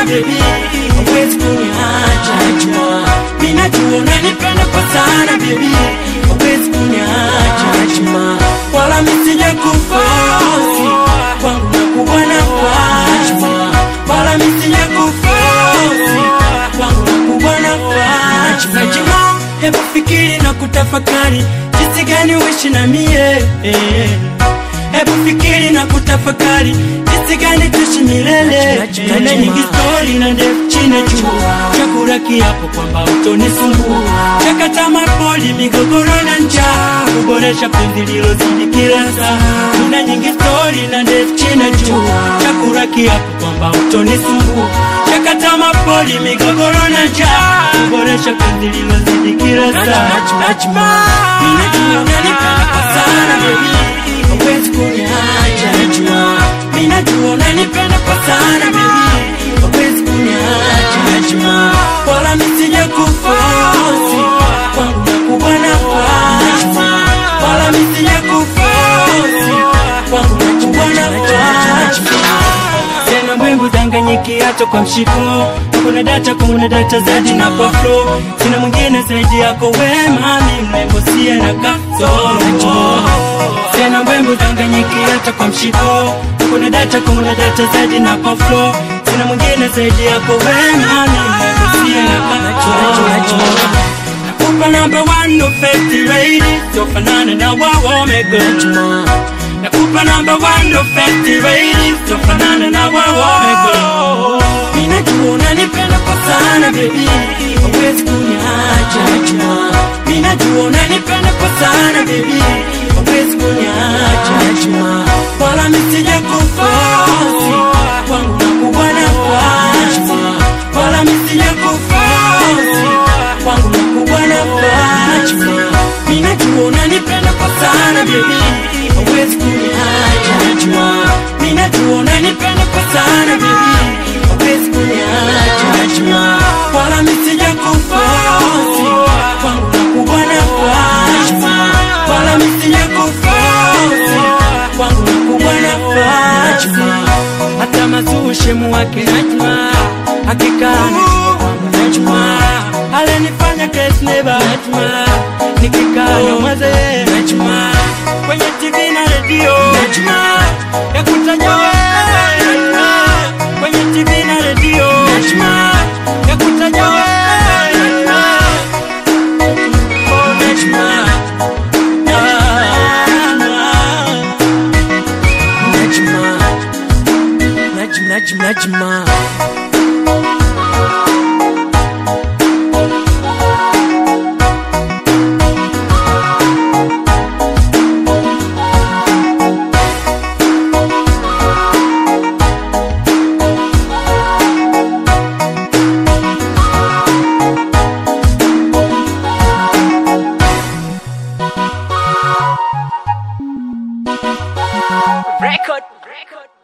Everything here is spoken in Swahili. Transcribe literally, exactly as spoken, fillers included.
sana baby, hawezi kuniacha Najma. Mimi najua unanipenda kwa sana baby, hawezi kuniacha Najma. Wala mimi sijakuforce, kwangu nakuwa nafasi. Wala mimi sijakuforce, kwangu nakuwa nafasi. Najma, hebu fikiri na kutafakari jinsi gani uishi na mie. Hebu fikiri na kutafakari jinsi gani tuishi milele. Kuna nyingi story na ndefu chini juu, chakula kiapo kwamba utonisumbua. Chakata mapoli, migogoro na njaa, kuboresha penzi lilozidi kila saa. Kuna nyingi story na ndefu chini juu, chakula kiapo kwamba utonisumbua. Chakata mapoli, migogoro na njaa, kuboresha penzi lilozidi kila saa. Najma, mimi najua unanipenda kwa sana baby, hawezi kuniacha Najma. Mimi najua unanipenda kwa sana baby, hawezi kuniacha Najma. Wala mimi sijakuforce, kwangu nakuwa nafasi. Wala mimi sijakuforce, kwangu nakuwa nafasi. Sema mbwembu danganyiki hata kwa mshiko, kuna data kuna data zaidi na kwa flow. Sina mwingine zaidi yako wema, mimi mrembo siye na kasoro. Sena mbwembu danganyiki hata kwa mshiko, kuna data kuna data zaidi na kwa flow. Sina mwingine zaidi yako wema, mimi mrembo siye na kasoro. Nakupa number one no fifty rated, so fanana na wawo omega Najma. Nakupa number one no fifty rated, so fanana na wawo omega. Mimi najua unanipenda kwa sana baby, hawezi kuniacha Najma. Mimi najua unanipenda kwa sana baby, hawezi kuniacha Najma. Wala mimi sijakuforce, kwangu nakuwa nafasi. Wala mimi sijakuforce, kwangu nakuwa nafasi. Mimi najua unanipenda kwa sana baby, hawezi kuniacha Najma. Mimi najua unanipenda kwa sana baby, hawezi kuniacha Najma. Wala mimi sijakuforce, kwangu nakuwa nafasi. Wala mimi sijakuforce, kwangu nakuwa nafasi. Hata mazushe muwake Najma, hakika anajua kwangu Najma. Alenifanya case never Najma, nikikaa na mwaze Najma. Kwenye T V na radio Najma, ya kutaja wewe Najma. Kwenye T V na radio Najma, ya kutaja wewe Najma. Oh Najma, Najma, Najma, Najma. Record, record.